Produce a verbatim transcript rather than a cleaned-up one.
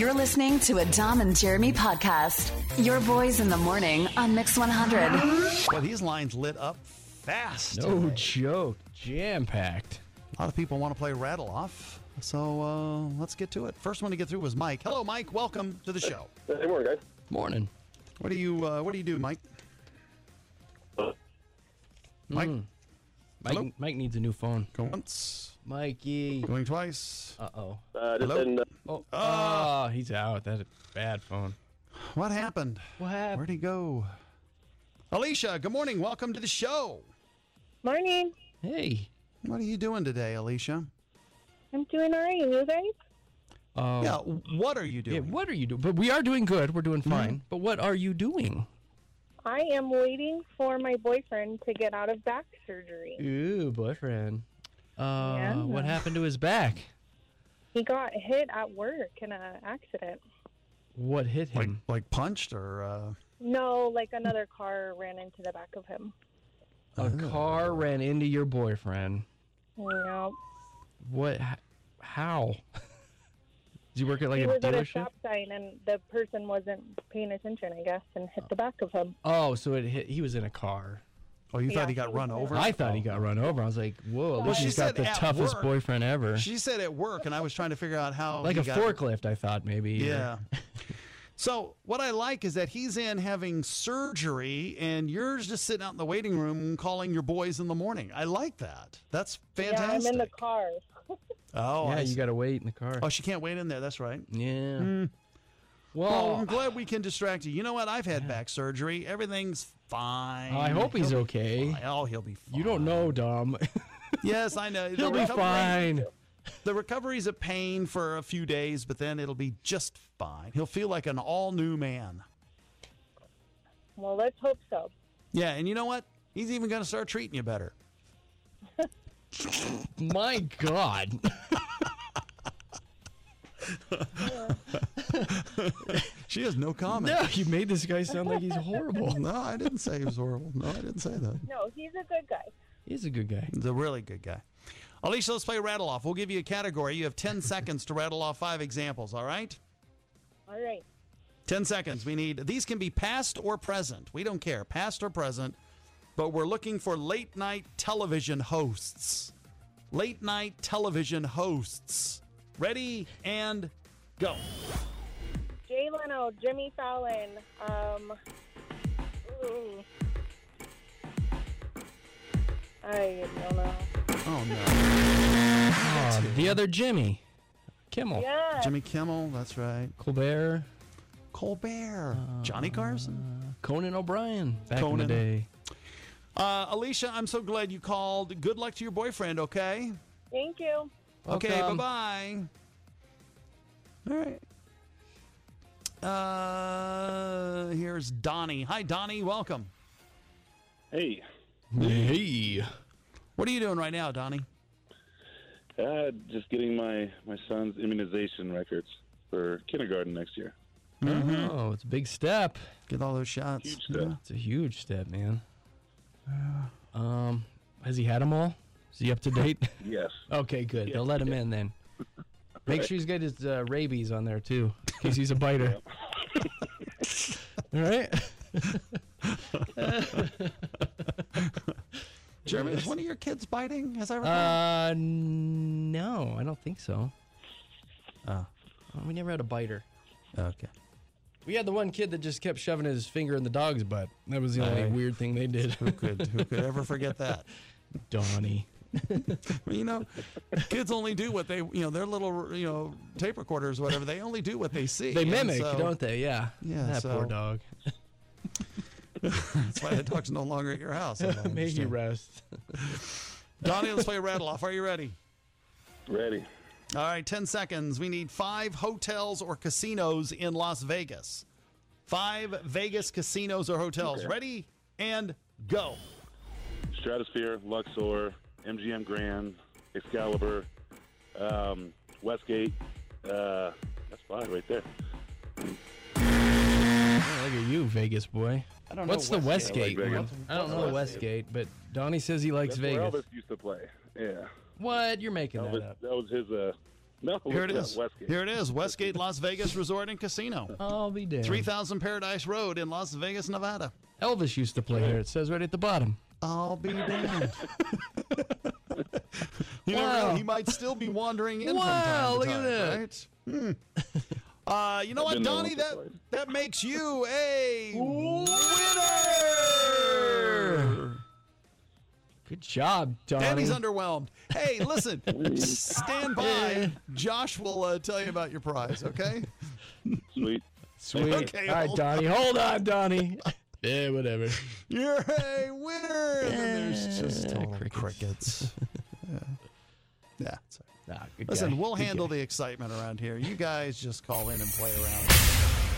You're listening to a Dom and Jeremy podcast. Your boys in the morning on Mix one hundred. Well, these lines lit up fast. No today. joke. Jam-packed. A lot of people want to play Rattle Off. So uh, let's get to it. First one to get through was Mike. Hello, Mike. Welcome to the show. Hey, morning, guys. Morning. What do you uh, What do you do, Mike? Mike, Mm. Hello? Mike, Mike needs a new phone. go once, Mikey. going twice. Uh-oh. Uh, just Hello? in, uh, Oh, oh, he's out. That's a bad phone. What happened? What happened? Where'd he go? Alicia, good morning. Welcome to the show. Morning. Hey. What are you doing today, Alicia? I'm doing all right. And you guys? Uh, Yeah, what are you yeah, doing? what are you doing? But we are doing good. We're doing fine. But what are you doing? I am waiting for my boyfriend to get out of back surgery. Ooh, boyfriend. Uh, Yeah. What happened to his back? He got hit at work in an accident. What hit Like, him? like punched or? Uh... No, like another car ran into the back of him. A car ran into your boyfriend. Yeah. What? h- How? Did you work at like he a was at a dealership? stop sign and the person wasn't paying attention, I guess, and hit the back of him. Oh, so it hit. He was in a car. Oh, you Yeah, thought he got he run was over? I thought he got run over. I was like, whoa, at Well, least she he's got said the at toughest work. boyfriend ever. She said at work, and I was trying to figure out how. Like he a got- forklift, I thought maybe. or- Yeah. So what I like is that he's in having surgery, and you're just sitting out in the waiting room calling your boys in the morning. I like that. That's fantastic. Yeah, I'm in the car. Oh, yeah, I you see. got to wait in the car. Oh, she can't wait in there. That's right. Yeah. Well, Well, I'm glad we can distract you. You know what? I've had back surgery. Everything's fine. I hope he's He'll be okay. fine. Oh, he'll be fine. You don't know, Dom. Yes, I know. He'll The be recovery- fine. The recovery's a pain for a few days, but then it'll be just fine. He'll feel like an all-new man. Well, let's hope so. Yeah, and you know what? He's even going to start treating you better. My God. She has no comment. No, you made this guy sound like he's horrible. No, I didn't say he was horrible. No, I didn't say that. No, he's a good guy. He's a good guy. He's a really good guy. Alicia, let's play Rattle Off. We'll give you a category. You have ten seconds to rattle off five examples, all right? All right. ten seconds. We need, these can be past or present. We don't care, past or present. But we're looking for late night television hosts. Late night television hosts. Ready and go. Jay Leno, Jimmy Fallon, um, ooh. I don't know. Oh, no. Oh, the other Jimmy. Kimmel. Yeah. Jimmy Kimmel, that's right. Colbert. Colbert. Johnny Carson. Conan O'Brien. Back in Conan. the day. Uh, Alicia, I'm so glad you called. Good luck to your boyfriend, okay? Thank you. Okay, Welcome. bye-bye. All right. Uh, here's Donnie. Hi, Donnie. Welcome. hey, Hey. What are you doing right now, Donnie? uh, just getting my, my son's immunization records for kindergarten next year. Oh, it's a big step. Get all those shots. Huge step. It's a huge step, man. Um, has he had them all? Is he up to date? Yes. Okay, good. Yeah, They'll let him yeah. in then. Make sure he's got his uh, rabies on there too, in case he's a biter. All right. Jeremy, is one of your kids biting? As I recall? Uh, no, I don't think so. Oh. Uh, we never had a biter. Okay. We had the one kid that just kept shoving his finger in the dog's butt. That was the only Aye. weird thing they did. Who could who could ever forget that? Donnie. Well, you know, kids only do what they, you know, their little, you know, tape recorders, whatever. They only do what they see. They and mimic, so- don't they? Yeah. Yeah, That so- poor dog. That's why the dog's no longer at your house. I don't May he understand. rest. Donnie, let's play Rattle Off. Are you ready? Ready. All right, ten seconds. We need five hotels or casinos in Las Vegas. Five Vegas casinos or hotels. Okay. Ready and go. Stratosphere, Luxor, M G M Grand, Excalibur, um, Westgate. Uh, that's five right there. Oh, look at you, Vegas boy. I don't What's know the I Westgate like one? Vegas. I don't know the Westgate, but Donnie says he likes That's Vegas. where Elvis used to play. Yeah. What? You're making that Elvis, up. that was his uh, No, Here it yeah, is. Westgate. Here it is. Westgate Las Vegas Resort and Casino. I'll be damned. three thousand Paradise Road in Las Vegas, Nevada. Elvis used to play here. It says right at the bottom. I'll be damned. You never Wow. know. He might still be wandering in Wow, from time to look at time, that. right? Hmm. Uh, you know what, been there Donnie? once or That twice. that makes you a winner. Good job, Donnie. Danny's underwhelmed. Hey, listen, stand by. Josh will uh, tell you about your prize, okay? Sweet. Sweet. Okay, All right, hold Donnie. Hold on, Donnie. Yeah, whatever. You're a winner. And then there's just Yeah, total crickets. crickets. yeah. Yeah. Sorry. Nah, good Listen, guy. we'll Good handle guy. the excitement around here. You guys just call in and play around.